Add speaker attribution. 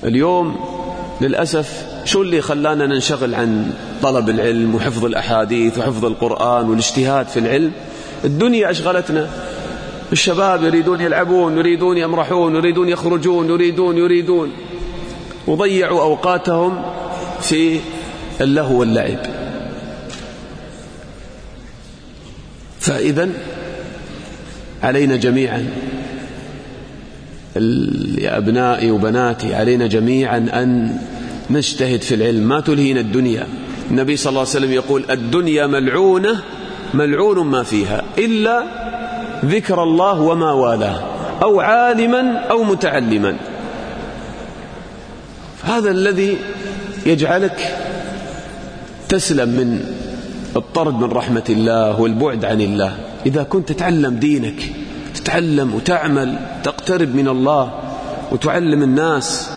Speaker 1: اليوم للأسف شو اللي خلانا ننشغل عن طلب العلم وحفظ الأحاديث وحفظ القرآن والاجتهاد في العلم؟ الدنيا أشغلتنا. الشباب يريدون يلعبون، يريدون يمرحون، يريدون يخرجون، يريدون وضيعوا أوقاتهم في اللهو واللعب. فإذن علينا جميعا يا أبنائي وبناتي، علينا جميعا أن نجتهد في العلم، ما تلهينا الدنيا. النبي صلى الله عليه وسلم يقول: الدنيا ملعونة ملعون ما فيها إلا ذكر الله وما والاه، أو عالما أو متعلما. هذا الذي يجعلك تسلم من الطرد من رحمة الله والبعد عن الله. إذا كنت تتعلم دينك، تتعلم وتعمل، تقترب من الله وتعلم الناس.